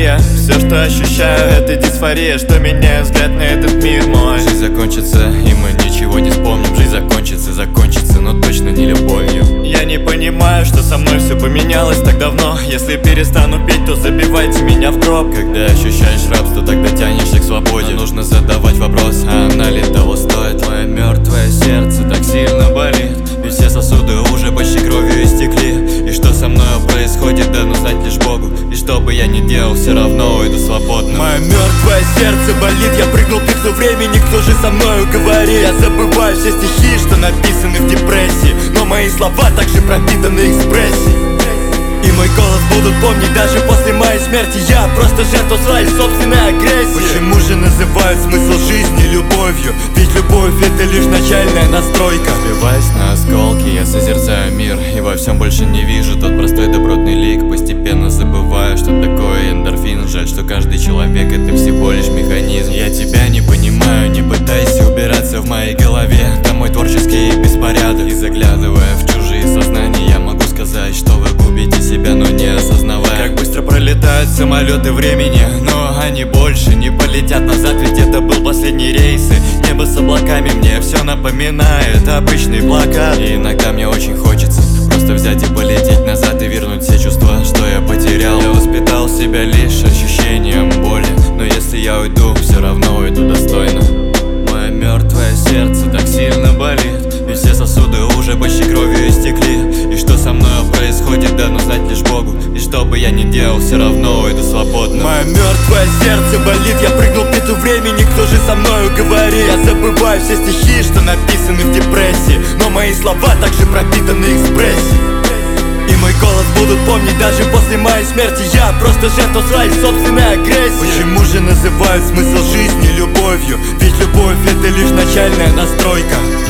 эйфория. Все, что ощущаю, это дисфория, что меняет взгляд на этот мир мой. Жизнь закончится, и мы ничего не вспомним. Жизнь закончится, но точно не любовью. Я не понимаю, что со мной все поменялось так давно. Если перестану петь, то забивайте меня в гроб. Когда ощущаешь рабство, тогда тянешься к свободе. Но нужно задавать вопрос, а она ли того стоит? Твое мертвое сердце так сильно болит, ведь все сосуды уже почти кровью истекли. И что со мною происходит, да ну знать лишь Богу. И что бы я ни делал, все равно уйду свободно. Мое мертвое сердце болит, я прыгнул в петлю времени, кто же со мною говорит? Я забываю все стихи, что написаны в депрессии, но мои слова также пропитаны экспрессией. И мой голос будут помнить даже после моей смерти. Я просто жертва своей собственной агрессии. Почему же называют смысл жизни любовью? Ведь любовь это лишь начальная настройка. Разбиваясь на осколки, я созерцаю мир, и во всем больше не вижу тот простой добротный лик. Постепенно забываю, что такое эндорфин. Жаль, что каждый человек это всего лишь механизм. Я тебя не понимаю, не пытайся убираться в моей голове. Там мой творческий беспорядок. И заглядывая в чужие сознания, я могу сказать, что вы губите себя, но не осознавая. Как быстро пролетают самолеты времени, но они больше не полетят назад, ведь это был последний рейс. И небо с облаками мне все напоминает обычный плакат. И иногда мне очень хочется просто взять и полететь назад и вернуть все чувства, что я потерял. Я воспитал себя лишь ощущением боли, но если я уйду, все равно уйду достойно. Мое мертвое сердце так сильно болит, ведь все сосуды уже почти кровью истекли. И что со мною происходит, да ну знать лишь Богу. И что бы я ни делал, все равно уйду свободно. Мое мертвое сердце болит, я прыгнул в петлю времени, кто же со мною говорит? Я забываю все стихи, что написаны в депрессии, но мои слова также пропитаны экспрессией. И мой голос будут помнить даже после моей смерти. Я просто жертва своей собственной агрессии. Почему же называют смысл жизни любовью? Ведь любовь это лишь начальная настройка.